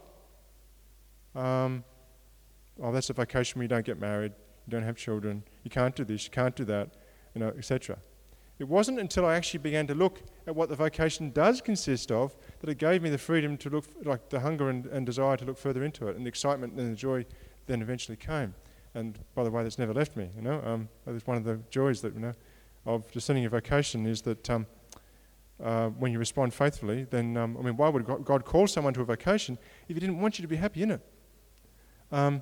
That's a vocation where you don't get married, you don't have children, you can't do this, you can't do that, etc. It wasn't until I actually began to look at what the vocation does consist of that it gave me the freedom to look, like the hunger and desire to look further into it, and the excitement and the joy then eventually came. And by the way, that's never left me. That's one of the joys that of discerning a vocation is that when you respond faithfully, then why would God call someone to a vocation if He didn't want you to be happy in it? I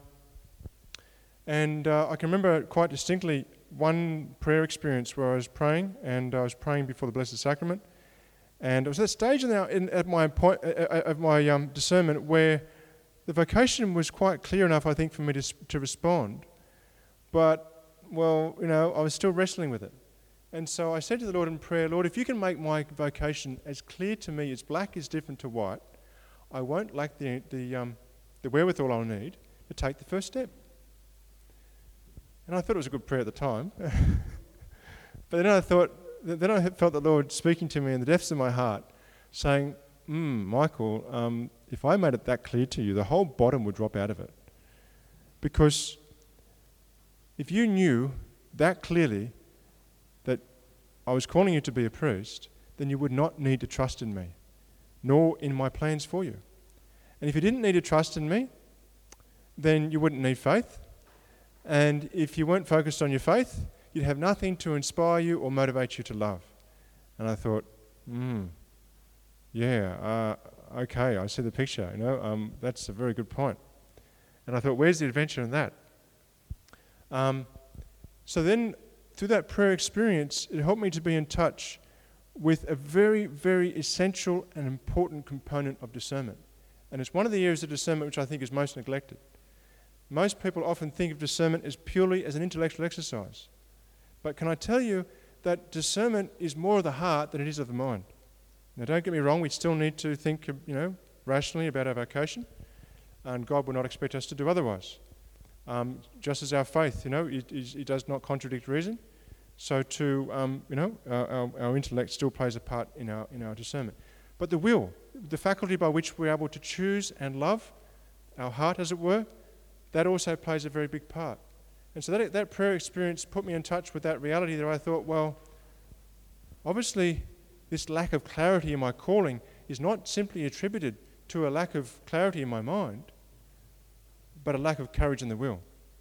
can remember quite distinctly one prayer experience where I was praying, and I was praying before the Blessed Sacrament, and it was that stage of my discernment where the vocation was quite clear enough, I think, for me to respond, but I was still wrestling with it. And so I said to the Lord in prayer, Lord, if you can make my vocation as clear to me as black is different to white, I won't lack the wherewithal I'll need to take the first step. And I thought it was a good prayer at the time. But then I thought, then I felt the Lord speaking to me in the depths of my heart, saying, Michael, if I made it that clear to you, the whole bottom would drop out of it. Because if you knew that clearly that I was calling you to be a priest, then you would not need to trust in me, nor in my plans for you. And if you didn't need to trust in me, then you wouldn't need faith. And if you weren't focused on your faith, you'd have nothing to inspire you or motivate you to love. And I thought, okay, I see the picture, that's a very good point. And I thought, where's the adventure in that? So then, through that prayer experience, it helped me to be in touch with a very, very essential and important component of discernment. And it's one of the areas of discernment which I think is most neglected. Most people often think of discernment as purely as an intellectual exercise. But can I tell you that discernment is more of the heart than it is of the mind? Now, don't get me wrong, we still need to think, rationally about our vocation, and God will not expect us to do otherwise. Just as our faith, it does not contradict reason, so too, our intellect still plays a part in our discernment. But the will, the faculty by which we're able to choose and love, our heart, as it were, that also plays a very big part. And so that prayer experience put me in touch with that reality that I thought, well, obviously this lack of clarity in my calling is not simply attributed to a lack of clarity in my mind, but a lack of courage in the will.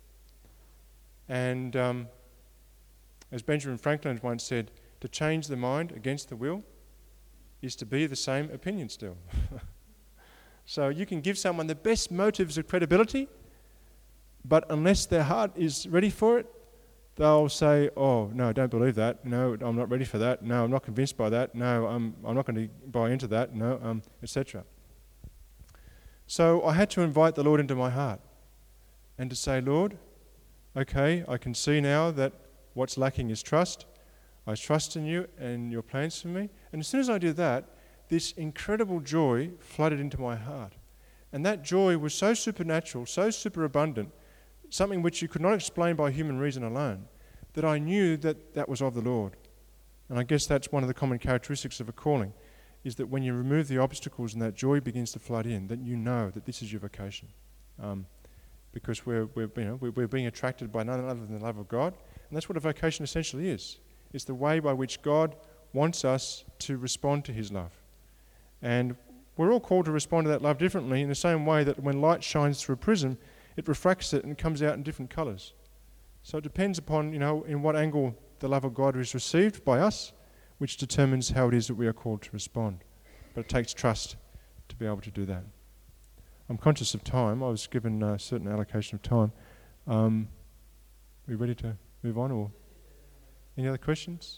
And as Benjamin Franklin once said, to change the mind against the will is to be the same opinion still. So you can give someone the best motives of credibility, but unless their heart is ready for it, they'll say, oh, no, I don't believe that. No, I'm not ready for that. No, I'm not convinced by that. No, I'm not going to buy into that. No, etc. So I had to invite the Lord into my heart and to say, Lord, okay, I can see now that what's lacking is trust. I trust in you and your plans for me. And as soon as I did that, this incredible joy flooded into my heart. And that joy was so supernatural, so superabundant, something which you could not explain by human reason alone, that I knew that was of the Lord. And I guess that's one of the common characteristics of a calling, is that when you remove the obstacles and that joy begins to flood in, that you know that this is your vocation. Because we're being attracted by none other than the love of God. And that's what a vocation essentially is. It's the way by which God wants us to respond to his love. And we're all called to respond to that love differently, in the same way that when light shines through a prism, it refracts it and it comes out in different colours. So it depends upon, in what angle the love of God is received by us, which determines how it is that we are called to respond. But it takes trust to be able to do that. I'm conscious of time. I was given a certain allocation of time. Are we ready to move on, or any other questions?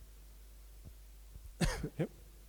Yep.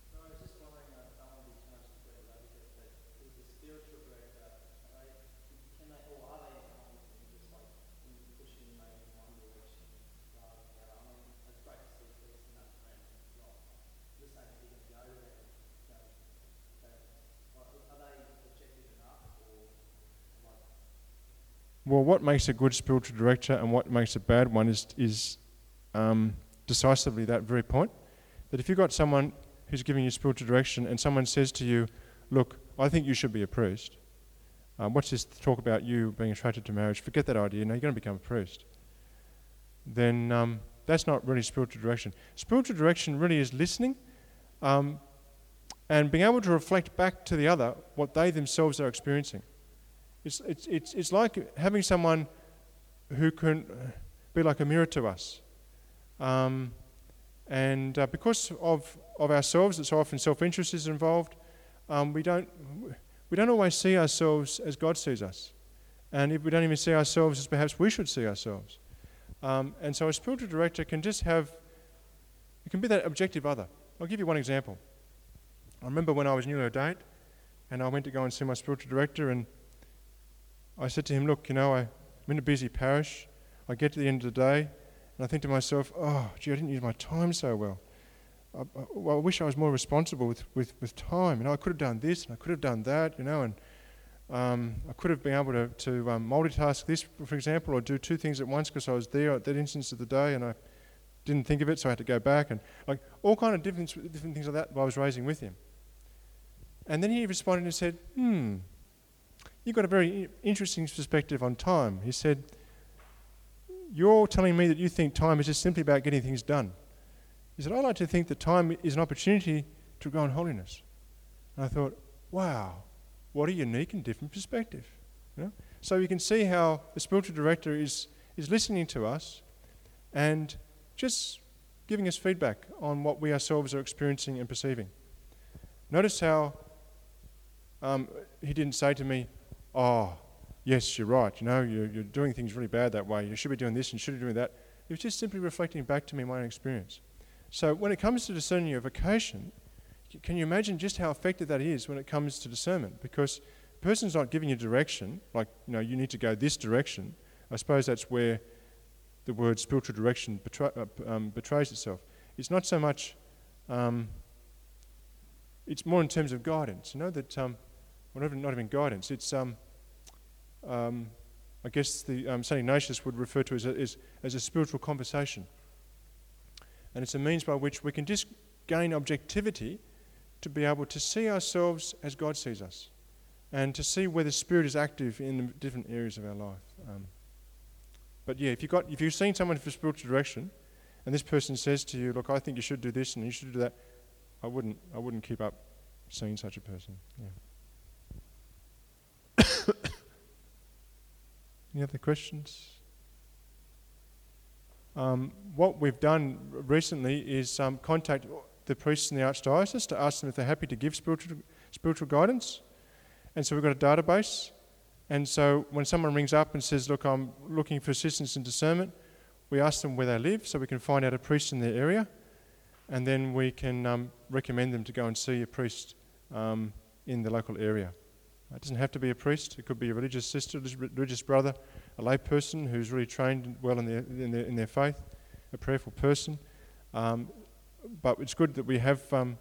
Well, what makes a good spiritual director and what makes a bad one is decisively that very point. That if you've got someone who's giving you spiritual direction and someone says to you, look, I think you should be a priest. What's this talk about you being attracted to marriage? Forget that idea. No, you're going to become a priest. Then that's not really spiritual direction. Spiritual direction really is listening and being able to reflect back to the other what they themselves are experiencing. It's like having someone who can be like a mirror to us. Because of ourselves, that so often self-interest is involved, we don't always see ourselves as God sees us. And if we don't even see ourselves as perhaps we should see ourselves. And so a spiritual director can be that objective other. I'll give you one example. I remember when I was newly ordained, and I went to go and see my spiritual director, and I said to him, look, I'm in a busy parish. I get to the end of the day, and I think to myself, oh, gee, I didn't use my time so well. I wish I was more responsible with time. I could have done this, and I could have done that, and I could have been able to multitask this, for example, or do two things at once because I was there at that instance of the day, and didn't think of it, so I had to go back, and like all kind of different things like that I was raising with him. And then he responded and said, you've got a very interesting perspective on time. He said, you're telling me that you think time is just simply about getting things done. He said, I like to think that time is an opportunity to grow in holiness. And I thought, wow, what a unique and different perspective. You know? So you can see how the spiritual director is listening to us and just giving us feedback on what we ourselves are experiencing and perceiving. Notice how he didn't say to me, oh, yes, you're right, you know, you're doing things really bad that way, you should be doing this and you should be doing that. He was just simply reflecting back to me my own experience. So when it comes to discerning your vocation, can you imagine just how effective that is when it comes to discernment? Because the person's not giving you direction, like, you know, you need to go this direction. I suppose that's where the word spiritual direction betrays itself. It's not so much, it's more in terms of guidance, you know, that, well, not even guidance, it's, I guess the St. Ignatius would refer to as a spiritual conversation. And it's a means by which we can just gain objectivity to be able to see ourselves as God sees us and to see where the Spirit is active in the different areas of our life. But yeah, if you've seen someone for spiritual direction and this person says to you, look, I think you should do this and you should do that, I wouldn't keep up seeing such a person. Yeah. Any other questions? What we've done recently is contact the priests in the Archdiocese to ask them if they're happy to give spiritual guidance. And so we've got a database. And so when someone rings up and says, look, I'm looking for assistance in discernment, we ask them where they live so we can find out a priest in their area. And then we can recommend them to go and see a priest in the local area. It doesn't have to be a priest. It could be a religious sister, religious brother, a lay person who's really trained well in their faith, a prayerful person. But it's good that we have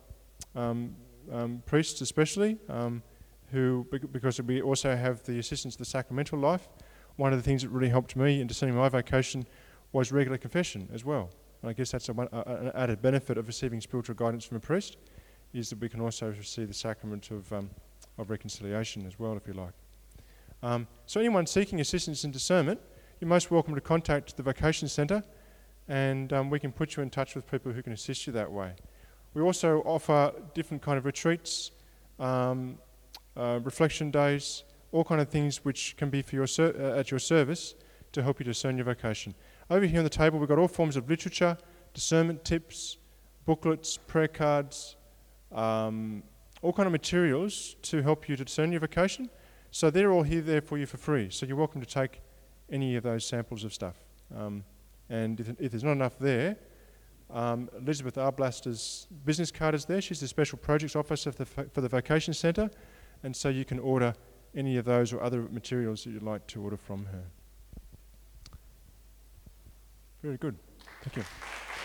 priests especially, who, because we also have the assistance of the sacramental life. One of the things that really helped me in discerning my vocation was regular confession as well. And I guess that's an added benefit of receiving spiritual guidance from a priest, is that we can also receive the sacrament of reconciliation as well, if you like. So anyone seeking assistance in discernment, you're most welcome to contact the Vocation Centre, and we can put you in touch with people who can assist you that way. We also offer different kind of retreats, reflection days, all kind of things which can be for your at your service to help you discern your vocation. Over here on the table we've got all forms of literature, discernment tips, booklets, prayer cards, all kind of materials to help you to discern your vocation. So they're all here there for you for free. So you're welcome to take any of those samples of stuff. And if there's not enough there, Elizabeth Arblaster's business card is there. She's the Special Projects Officer for the Vocation Centre. And so you can order any of those or other materials that you'd like to order from her. Very good. Thank you.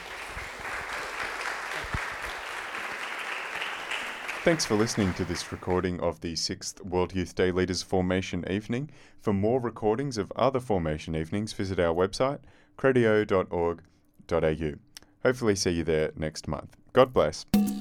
Thanks for listening to this recording of the 6th World Youth Day Leaders Formation Evening. For more recordings of other formation evenings, visit our website, credeo.org.au. Hopefully see you there next month. God bless.